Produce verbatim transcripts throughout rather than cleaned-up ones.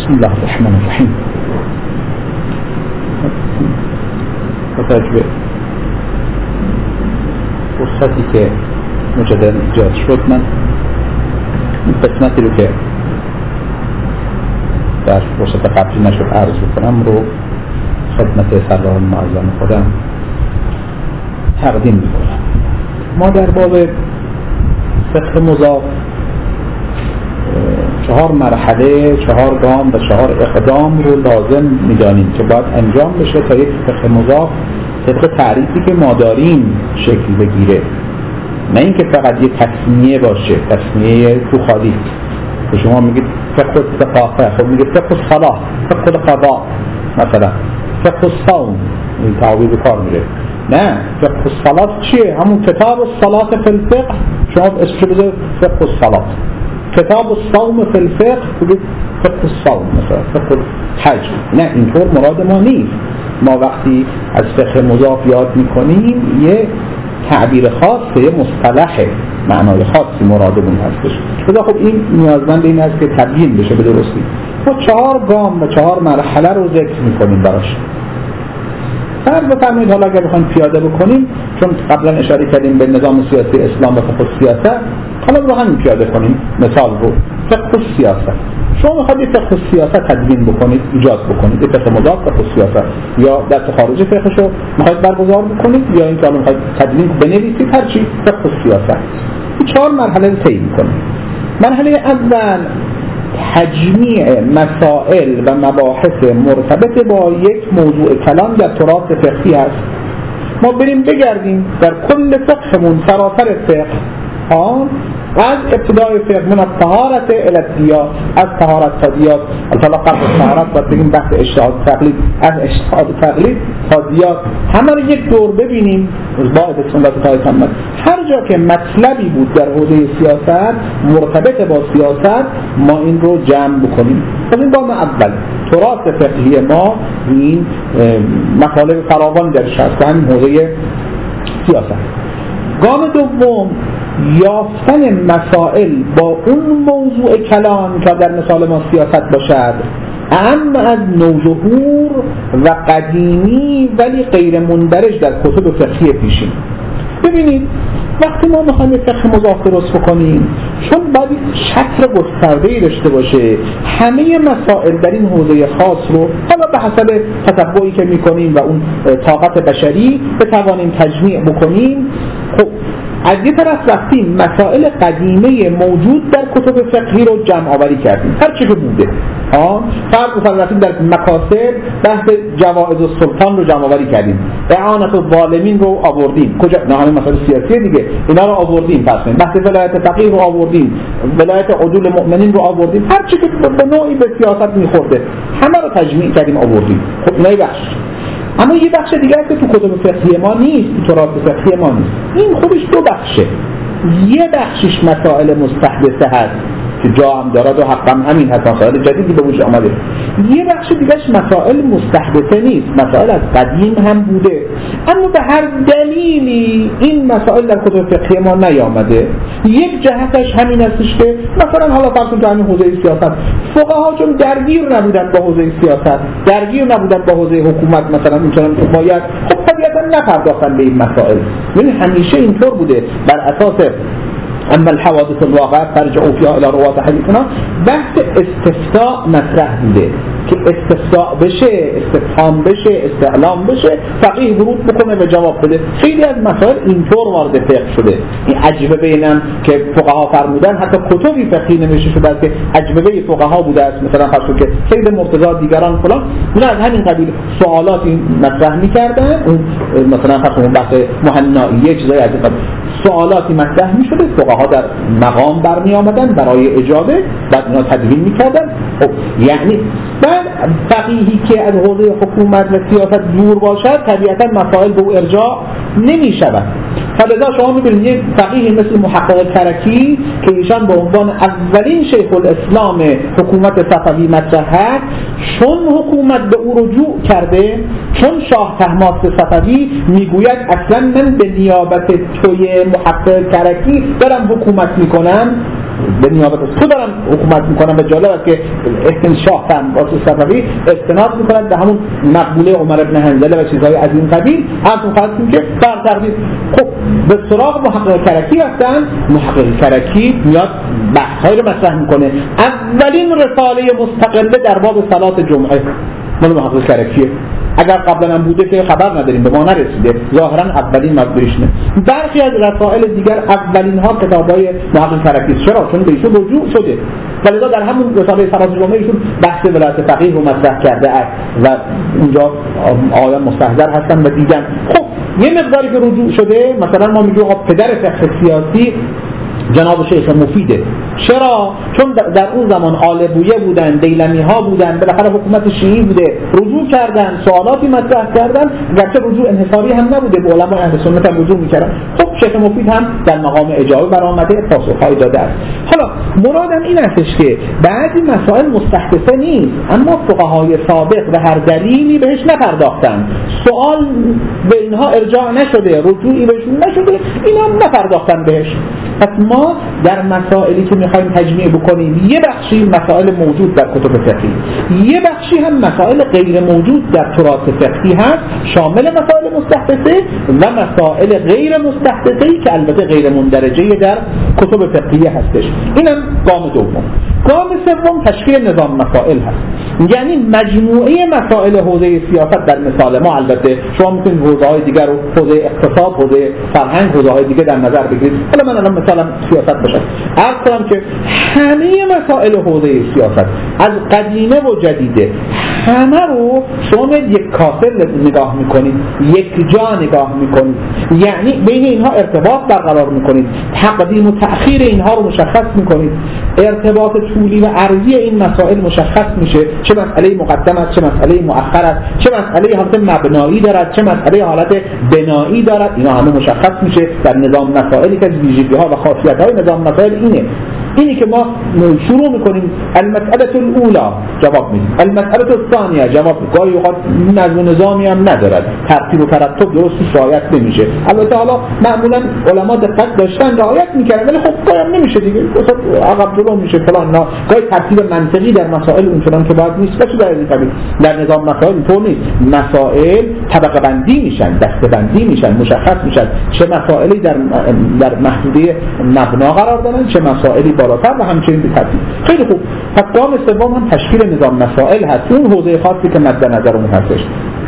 بسم الله الرحمن الرحیم. با توجه به فرصتی که مجددا ایجاد شد، من این قسمتی رو که در فرصت قبلی نشد عرض بکنم رو خدمت سرور معظم خودم تقدیم میکنم. ما در باب فقه مضاف چهار مرحله، چهار گام و چهار اقدام رو لازم میدانیم که باید انجام بشه تا یک فقه مضاف طبق تعریفی که ما داریم شکل بگیره، نه اینکه فقط یک تسمیه باشه، تسمیه تو خالی که شما میگید فقه استقاقه، خب میگید فقه الصلاة، فقه القضاء، مثلا فقه الصوم، این تعویض کار میره. نه، فقه الصلاة چیه؟ همون کتاب الصلاة فی الفقه، شما اسمش بذارید فقه الصلاة. کتاب الصوم فی الفقه بگید فقه الصوم، مثلا فقه الحج. نه، اینطور مراد ما نیست. ما وقتی از فقه مضاف یاد میکنیم یه تعبیر خاصه، یه مصطلح معنای خاصی مرادمون هستش. خدا خب این نیازمند این است که تبیین بشه به درستی. ما چهار گام و چهار مرحله رو ذکر میکنیم براش. فرض بفرمایید حالا اگر بخوایم پیاده بکنیم، چون قبلا اشاره کردیم به نظام سیاسی اسلام و فقه سیاست، حالا رو همین پیاده کنیم مثال رو. فقه سیاست، شما میخواید فقه سیاست تدوین بکنید، ایجاد بکنید، فقه مضاف فقه سیاست، یا در خارج فقهشو میخواید برگزار بکنید، یا اینکه الان میخواید تدوین بنویسید، هر چی فقه سیاست. این چهار مرحله رو طی می‌کنیم. مرحله اول تجمیع مسائل و مباحث مرتبط با یک موضوع کلام در تراث فقهی است. ما بریم بگردیم در کل فقهمون، سراسر فقه، آن از ابتدای فقه من از طهارت الادیات، از طهارت تا دیات، البته قبل از طهارت باید بگیم بحث اجتهاد تقلید، از اجتهاد تقلید تا دیات، همه رو یک دور ببینیم با سنت های محمد. هر جا که مطلبی بود در حوزه سیاست مرتبط با سیاست، ما این رو جمع بکنیم. خب این گام اول، تراث فقهی ما این مطالب فراوان درش هست، همین حوزه سیاست. گام دوم، یافتن مسائل با اون موضوع کلام که در مثال ما سیاست باشد، اما از نوظهور و قدیمی ولی غیر مندرج در کتب فقهی پیشین. ببینید وقتی ما میخوایم فقه مضاف درست بکنیم، چون باید شطر گسترده‌ای داشته باشه، همه مسائل در این حوزه خاص رو حالا به حسب تتبعی که میکنیم و اون طاقت بشری بتوانیم تجمیع بکنیم. خب از یه طرف رفتیم مسائل قدیمه موجود در کتب فقهی رو جمع آوری کردیم، هر چی که بوده. ها فرض بفرمایید رفتیم در مقاصد بحث جوائز السلطان رو جمع آوری کردیم، اعانت الظالمین رو آوردیم، کجا نه همین مسائل سیاسی دیگه، اینا رو آوردیم. پس بحث ولایت فقیه رو آوردیم، ولایت عدول مؤمنین رو آوردیم، هر چی که به نوعی به سیاست میخورده همه رو تجمیع کردیم آوردیم. خب اینای بخش. اما یه بخش دیگه که تو کتب فقهی ما نیست، تو تراث فقهی ما نیست. این خودش دو بخشه. یه بخشش مسائل مستحدثه هست که جا هم دارد و حقا همین هست، مسائل جدیدی به وجود آمده. یه بخش دیگهش مسائل مستحدثه نیست، مسائل از قدیم هم بوده، اما به هر دلیلی این مسائل در کتب فقهی ما نیامده. یک جهتش همین هستش که مثلا حالا فرض کنید همین حوزه سیاست، فقها چون درگیر نبودن با حوزه سیاست، درگیر نبودن با حوزه حکومت، مثلا میتونن حمایت، خب طبیعتا نپرداختن به این مسائل. یعنی همیشه اینطور بوده بر اساس اما الحوادث الواقعه فرجعوا فيها الى روات حديثنا، بحث استفتاء مطرح بوده که استفتاء بشه، استفهام بشه، استعلام بشه، فقیه ورود بکنه و جواب بده. خیلی از مسائل اینطور وارد فقه شده. این اجوبه اینم که فقها فرمودن، حتی کتبی فقهی نوشته شده است که اجوبه فقها بوده است، مثلا فرض که سید مرتضی دیگران فلان، اونا از همین قبیل سوالاتی مطرح می‌کردن، اون مثلا فرض بحث مهنائیه چیزای از این قبیل سوالاتی مطرح می‌شده، فقها در مقام برمی آمدن برای اجابه، بعد اینا تدوین می‌کردن. خب یعنی بعد فقیهی که از حوزه حکومت و سیاست دور باشد طبیعتا مسائل به او ارجاع نمی‌شود. فلذا شما می‌بینید یک فقیه مثل محقق کرکی که ایشان به عنوان اولین شیخ الاسلام حکومت صفوی مطرح هست، چون حکومت به او رجوع کرده، چون شاه طهماسب صفوی میگوید اصلا من به نیابت توی محقق کرکی دارم حکومت میکنم، به نیابت از تو دارن حکومت میکنن. و جالب است که شاه طهماسب صفوی استناد میکنن به همون مقوله عمر بن حنظله و چیزهای از این قبیل. انتم خواستیم که بر تقدیر خب به سراغ محقق کرکی رفتن. محقق کرکی میاد بحث‌هایی رو مطرح میکنه. اولین رساله مستقله در باب صلات جمعه مال محقق کرکیه. اگر قبلا هم بوده که خبر نداریم، به ما نرسیده، ظاهرا اولین مطبوعشونه. برخی از رسائل دیگر اولین ها کتابای محقق کرکی. چرا؟ چون به ایشون رجوع شده. ولذا در همون رساله صلات جمعه ایشون بحث ولایت فقیه رو مطرح کرده است و اونجا آیان مستحضر هستن و دیدن. خب یه مقداری که رجوع شده، مثلا ما میگیم پدر فقه سیاسی جناب شیخ مفیده. چرا؟ چون در اون زمان آل بویه بودن، دیلمی ها بودن، بالاخره حکومت شیعی بوده، رجوع کردن، سوالاتی مطرح کردن، گرچه رجوع انحصاری هم نبوده، به علمای اهل سنت هم رجوع میکردن. خب شیخ مفید هم در مقام اجابه برآمده، پاسخهای داده است. حالا مرادم این استش که بعضی مسائل مستحدثه نیست، اما فقهای سابق و هر دلیلی بهش نپرداختن، سوال به اینها ارجاع نشده، رجوعی بهشون نشده، اینا نپرداختن بهش. پس ما در مسائلی که میخوایم تجمیع بکنیم، یه بخشی مسائل موجود در کتب فقهی، یه بخشی هم مسائل غیر موجود در تراث فقهی هست، شامل مسائل مستحدثه و مسائل غیر مستحدثه‌ای که البته غیر مندرجه در کتب فقهی هستش. اینم گام دوم. گام سوم تشکیل نظام مسائل هست، یعنی مجموعه مسائل حوزه سیاست. در مثال ما البته شما میتونید حوزه‌های دیگر رو، حوزه اقتصاد، حوزه فرهنگ، حوزه‌های دیگه در نظر بگیرید. حالا من الان مثلا سیاست باشه، عرض کنم که همه مسائل حوزه سیاست از قدیمه و جدیده همه رو شما یک کاسه نگاه میکنید، یک جا نگاه میکنید، یعنی بین اینها ارتباط برقرار میکنید، تقدیم و تأخیر اینها رو مشخص میکنید، ارتباط طولی و عرضی این مسائل مشخص میشه، چه مسئله مقدم است، چه مسئله مؤخر است، چه مسئله حالت مبنایی دارد، چه مسئله حالت بنایی دارد. اینا همه مشخص میشه در نظام مسائلی که از ویژگی‌ها و خاصیت‌های نظام مسائل اینه. اینی که ما شروع میکنیم المسئله الاولا جواب میدیم، المسئله الثانیه جواب میدیم. گاهی اوقات نظم و نظامی هم ندارد، ترتیب و ترتیب درست رعایت نمیشه. البته حالا معمولا علما دقت داشتن رعایت میکردن، ولی خب گاهی هم نمیشه دیگه، مثلا عقب جلو میشه فلان. نه گاهی ترتیب منطقی در مسائل اونچنان که باید نیست. چه در این قبیل در نظام مسائل اینطور نیست. مسائل طبقه بندی میشن، دسته بندی میشن، مشخص میشن چه مسائلی در در محدوده مبنا قرار دارن، چه مسائلی بالاتر و همچنین به ترتیب. خیلی خوب. پس گام سوم هم تشکیل نظام مسائل هست، اون حوزه خاصی که مد نظرمون هستش.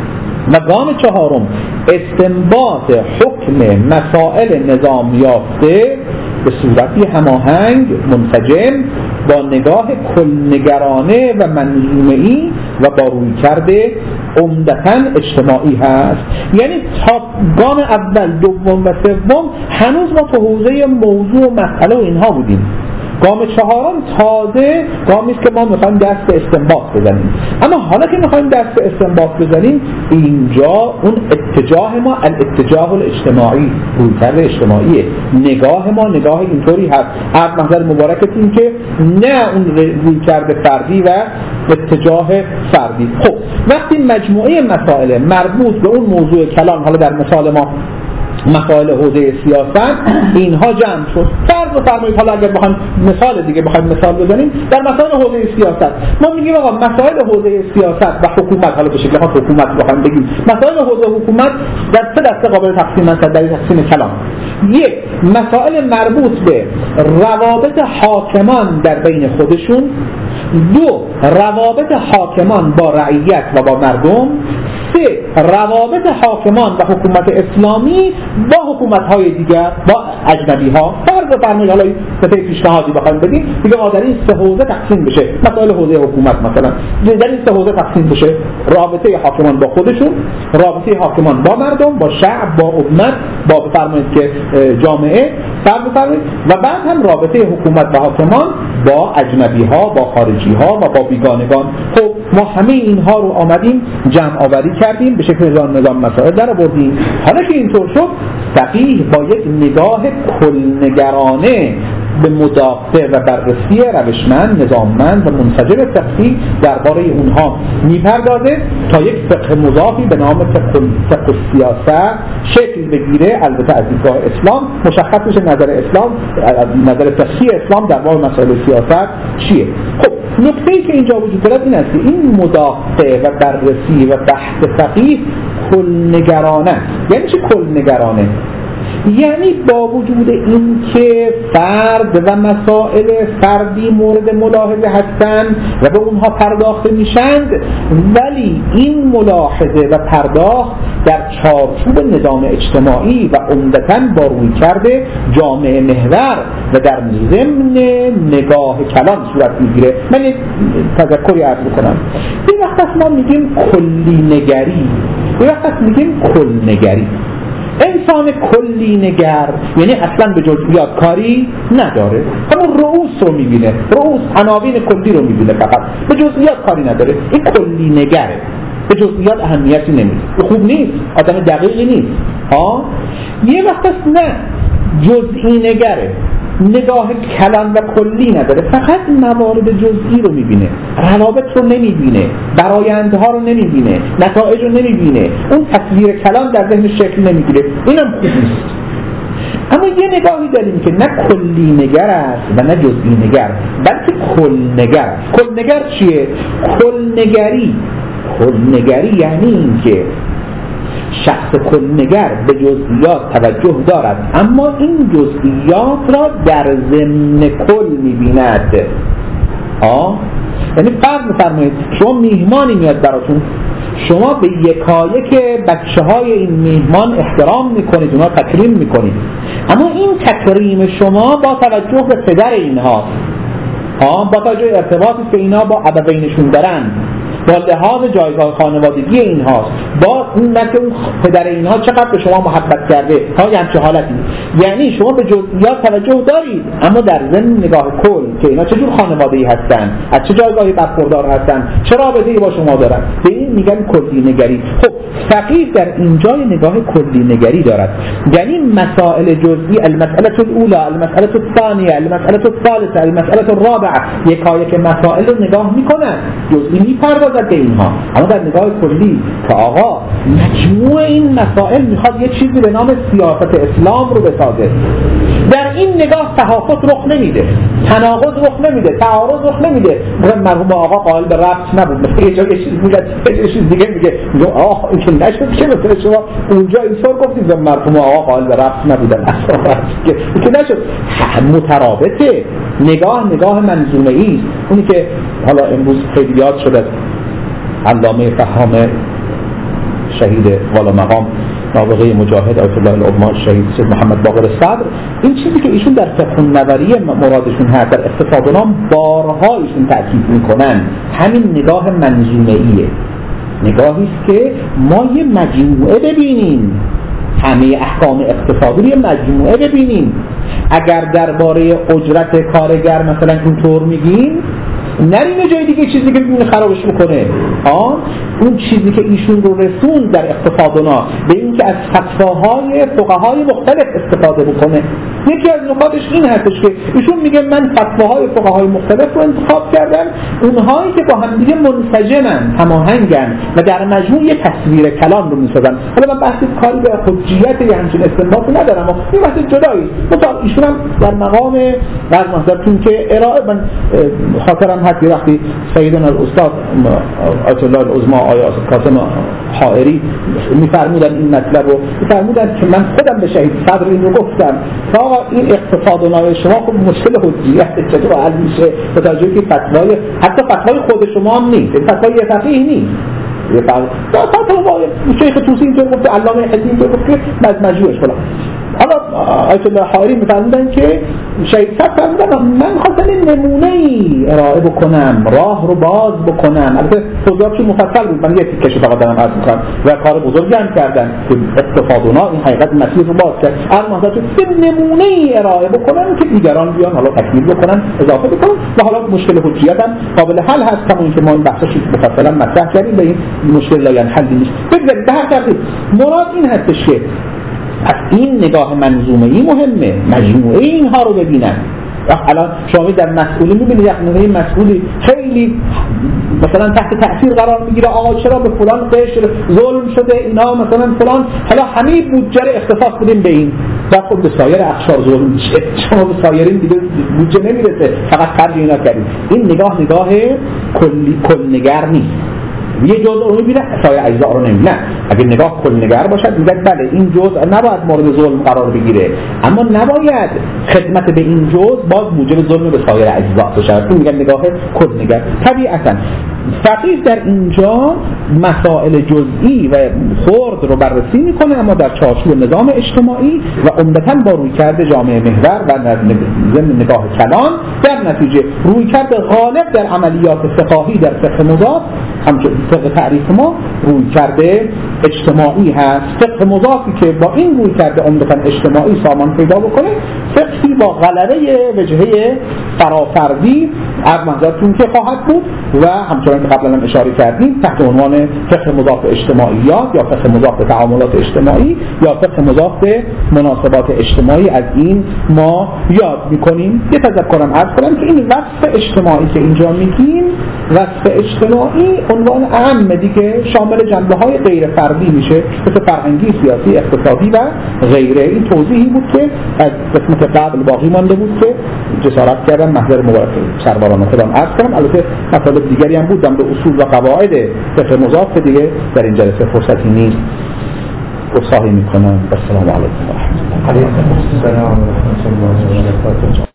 و گام چهارم استنباط حکم مسائل نظام یافته به صورتی هماهنگ منسجم با نگاه کلنگرانه و منظومه‌ای و با رویکرد عمدتاً اجتماعی هست. یعنی تا گام اول، دوم و سوم هنوز ما تو حوزه موضوع و مسئله و اینها بودیم. گام چهارم تازه گامی است که ما میخوایم دست به استنباط بزنیم. اما حالا که میخوایم دست به استنباط بزنیم، اینجا اون اتجاه ما الاتجاه الاجتماعی، رویکرد اجتماعیه. نگاه ما نگاه اینطوری هست، از نظر مبارکتون که نه اون رویکرد فردی و اتجاه فردی. خب وقتی مجموعه مسائل مربوط به اون موضوع کلام، حالا در مثال ما مسائل حوزه سیاست، اینها جمع شد. فرض بفرمایید حالا اگر بخوایم مثال دیگه بخوایم مثال بزنیم در مسائل حوزه سیاست، ما میگیم آقا مسائل حوزه سیاست و حکومت، حالا به شکل خاص حکومت بخوایم بگیم، مسائل حوزه حکومت در سه دسته قابل تقسیم هستند در تقسیم کلام. یک، مسائل مربوط به روابط حاکمان در بین خودشون. دو، روابط حاکمان با رعیت و با مردم. سه، روابط حاکمان و حکومت اسلامی با حکومت‌های دیگر، با اجنبی‌ها. فرض بفرمایید حالا به پیشنهادی بخوایم بدیم، دیگه ما در این سه حوزه تقسیم بشه. مسائل حوزه حکومت مثلا در این سه حوزه تقسیم بشه: رابطه حاکمان با خودشون، رابطه حاکمان با مردم، با شعب، با امت، با بفرمایید که جامعه، فرض بفرمایید، و بعد هم رابطه حکومت و حاکمان با اجنبی‌ها، با خارجی‌ها و با بیگانگان. خب ما همه اینها رو آمدیم جمع آوری کردیم، به شکل نظام نظام مسائل در آوردیم. حالا که اینطور شد، فقیه با یک نگاه کلنگرانه به مدافع و بررسی روشمند، نظاممند و منسجم فقهی درباره اونها میپردازه تا یک فقه مضافی به نام فقه السیاست شکل بگیره. البته از دیدگاه اسلام مشخص میشه نظر اسلام، نظر فقهی اسلام در باب مسائل سیاست چیه. خب نکته‌ای که اینجا وجود دارد این است که این مدافع و بررسی و بحث فقیه کلنگرانه. یعنی چه کلنگرانه؟ یعنی با وجود این که فرد و مسائل فردی مورد ملاحظه هستند و به اونها پرداخته میشند، ولی این ملاحظه و پرداخت در چارچوب نظام اجتماعی و عمدتاً با رویکرد جامعه محور و در ضمن نگاه کلان صورت میگیره. من یک تذکری عرض بکنم. یه وقت ما میگیم کلی نگری، یه وقت میگیم کل نگری. انسان کلی نگر یعنی اصلا به جزئیات کاری نداره، همون رؤوس رو میبینه، رؤوس عناوین کلی رو میبینه، فقط به جزئیات کاری نداره. این کلی نگره، به جزئیات اهمیتی نمیده، خوب نیست، آدم دقیقی نیست. ها یه وقت نه، جزئی نگره، نگاه کلان و کلی نداره، فقط موارد جزئی رو میبینه، روابط رو نمیبینه، برآیندها رو نمیبینه، نتایج رو نمیبینه، اون تصویر کلان در ذهن شکل نمیگیره. اینم خوب نیست. اما یه نگاهی داریم که نه کلی نگر است و نه جزئی نگر، بلکه کل نگر. کل نگر چیه؟ کل نگری کل نگری یعنی این که شخص کلنگر به جزئیات توجه دارد، اما این جزئیات را در ضمن کل می‌بیند. آه یعنی فرض بفرمایید شما میهمانی میاد براتون، شما به یکایک بچه‌های این میهمان احترام میکنید، اونها تکریم میکنید، اما این تکریم شما با توجه به پدر اینها، آه با توجه ارتباطی که اینا با ابوینشون دارن، با لحاظ جایگاه خانوادگی اینهاست، با اون که اون پدر اینها چقدر به شما محبت کرده، ها یه همچه حالتی. یعنی شما به جزئیات توجه دارید، اما در ضمن نگاه کل که اینا چجور خانوادگی هستن، از چه جایگاهی برخوردار هستن، چه رابطه‌ای با شما دارن، به این میگن کلی نگری. خب فقیه در اینجا نگاه کلی نگری دارد، یعنی مسائل جزئی، المسئله الاولى، المسئله الثانیه، المسئله الثالثه، المسئله الرابعه، یکایک مسائل رو نگاه میکنن، جزئی میپردازن به اینها، اما در نگاه کلی که آقا مجموع این مسائل میخواد یه چیزی به نام سیاست اسلام رو بسازه، در این نگاه تحافظ رخ نمیده، تناقض رخ نمیده، تعارض رخ نمیده. مرحوم آقا قائل به ربط نبود، مثلا یه جا یه چیز میگه، یه چیز دیگه میگه، میگه آه این که نشد که مثلا شما اونجا اینطور گفتید مرحوم آقا قائل به ربط نبودن، اصلا که که نشد. مترابطه، نگاه نگاه منظومه‌ای است. اونی که حالا امروز خیلی یاد شده علامه فهام شهید والا مقام نابغه مجاهد آیت الله العظمی شهید سید محمد باقر صدر، این چیزی که ایشون در فقه النظری مرادشون هست، در اقتصاد نام بارها ایشون تاکید میکنن، همین نگاه منظومه‌ایه. نگاهی است که ما یه مجموعه ببینیم، همه احکام اقتصادی رو یه مجموعه ببینیم. اگر درباره اجرت کارگر مثلا اینطور میگیم، نریم جای دیگه چیزی که ببینه خرابش بکنه. آن اون چیزی که ایشون رو رسون در اقتصادنا به این که از فتواهای فقهای مختلف استفاده بکنه. یکی از نکاتش این هستش که ایشون میگه من فتواهای فقهای مختلف رو انتخاب کردم، اونهایی که با هم دیگه منسجمن، هماهنگن و در مجموع یه تصویر کلام رو میسازن. حالا من بحث کاری به حجیت یا همچین استنباطی ندارم، اما این بحث جدایی. مثلا ایشون هم در مقام بعض مثلا که ارائه، من خاطرم هست یه وقتی سیدنا الاستاد آیت الله العظمی آیه کاظم حائری میفرمودن این مطلب رو، میفرمودن که من خودم به شهید صدر این رو گفتم که آقا این اقتصاد و نای شما خب مشکل حجیت چطور حل میشه، به توجه که فتوای حتی فتوای خود شما هم نیست، این فتوای یه فقیه نیست، یه فتوای شیخ طوسی اینطور گفته، علامه حدی اینطور گفته، مجموعش فلان. حالا آیت الله حائری می‌فرمودن که شهید صدر فرمودن من خواستم نمونه‌ای ارائه بکنم، راه رو باز بکنم. البته توضیحاتش مفصل بود، من یه تیکه‌شو فقط دارم عرض می‌کنم و کار بزرگی هم کردن که اقتصادنا این حقیقت مسیر رو باز کرد. اما حضرت یه نمونه‌ای ارائه بکنم که دیگران بیان حالا تکمیل بکنن، اضافه بکنن و حالا مشکل حجیت هم قابل حل هست، همون که ما این بحثش مفصلا مطرح کردیم، به این مشکل لاینحل نیست. بگذارید به هر ترتیب مراد این هستش که از این نگاه منظومه‌ای مهمه، مجموعه اینها رو ببینن. الان شما در مسئولی میبینید یک مسئولی خیلی مثلا تحت تأثیر قرار میگیره، آقا چرا به فلان قشر ظلم شده اینا مثلا فلان، حالا همه بودجه رو اختصاص بدیم به این و خود به سایر اقشار ظلم میشه، شما به سایرین دیگه بودجه نمیرسه، فقط خرج اینا کردید. این نگاه نگاه کلی کلنگر نیست، یه جزء رو میبینه سایر اجزا رو نمیبینه. اگه نگاه کلنگر باشد میگه بله این جزء نباید مورد ظلم قرار بگیره، اما نباید خدمت به این جزء باز موجب ظلم به سایر اجزا بشه. این میگه نگاه کلنگر. طبیعتا فقیه در اینجا مسائل جزئی و خرد رو بررسی میکنه، اما در چارچوب نظام اجتماعی و عمدتاً با رویکرد جامعه محور و ضمن نگاه کلان. در نتیجه رویکرد غالب در عملیات فقاهی در فقه مضاف همچون فقه تعریف ما رویکرد اجتماعی هست. فقه مضافی که با این رویکرد عمدتاً اجتماعی سامان پیدا بکنه فقهی با غلبه وجهه فرافردی از منظرتون که خواهد بود و همچنان که قبلا هم اشاره کردیم تحت عنوان فقه مضاف اجتماعیات یا فقه مضاف تعاملات اجتماعی یا فقه مضاف مناسبات اجتماعی از این ما یاد میکنیم. یه تذکرم عرض کنم که این وصف اجتماعی که اینجا میگیم وصف اجتماعی عنوان اعم دیگه شامل جنبه‌های غیر فردی میشه، مثل فرهنگی، سیاسی، اقتصادی و غیره. این توضیحی بود که از قسمت قبل باقی مانده بود که جسارت کردم محضر مبارک سرباران خودم عرض کنم. البته مطالب دیگری هم بود به اصول و قواعد فقه مضاف دیگه در این جلسه فرصتی نیست گفتگو میکنم. السلام علیکم و رحمت الله.